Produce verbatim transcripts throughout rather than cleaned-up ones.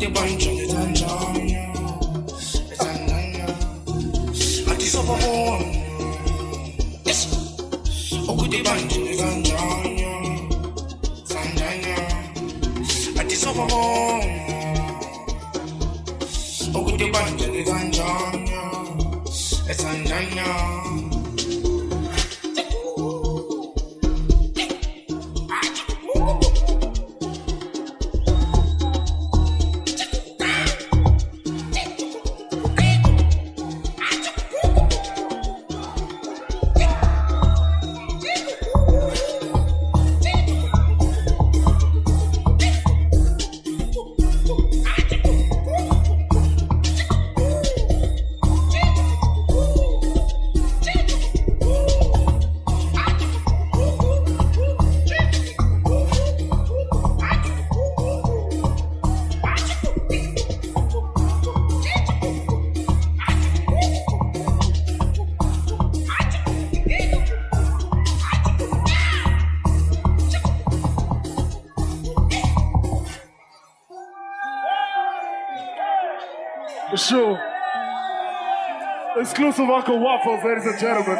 the bunch of the Tanzania, the Tanzania, at the Super Bowl. Yes, oh, the bunch of the Tanzania, Tanzania, at the Super Bowl. Oh, the bunch of the Tanzania, the Tanzania. Sure. Exclusive Uncle Waffles, ladies and gentlemen.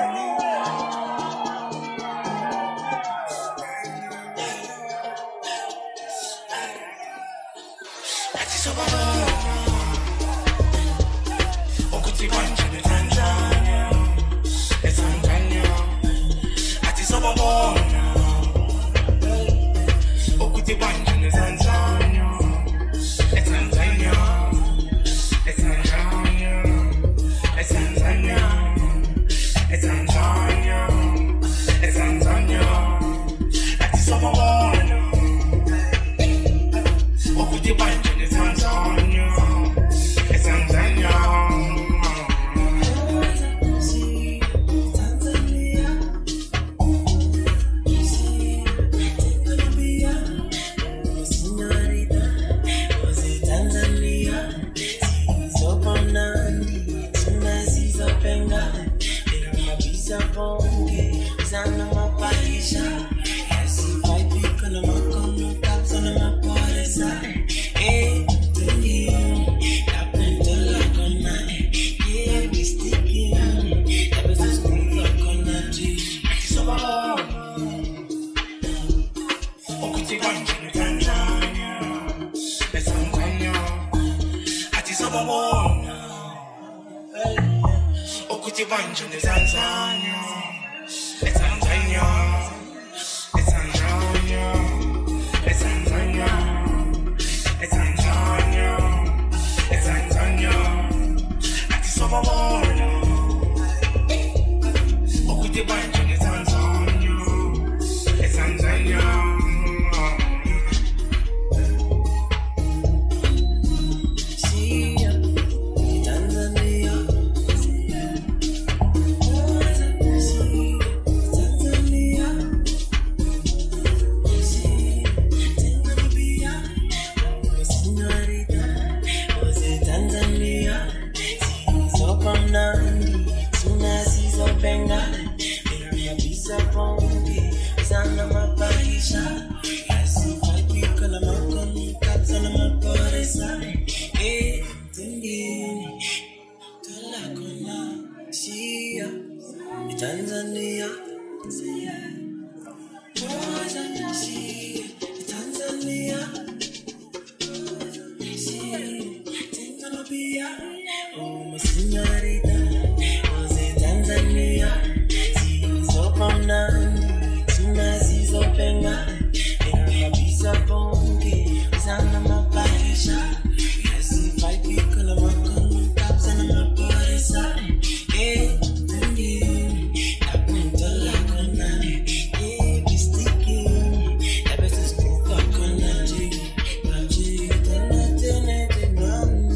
Tanzania, oh my señorita, was it Tanzania? See so from Nandi, tuna see so penga, ina kabisa bonge, sana mapaisha, yes if I pick on a macon, caps and a maparisa, eh, tangi, napunta la kona, eh, be sticking, the best is cook up kona, jig, jig, tana, tana, tana.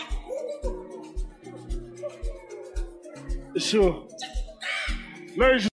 Sure. Ladies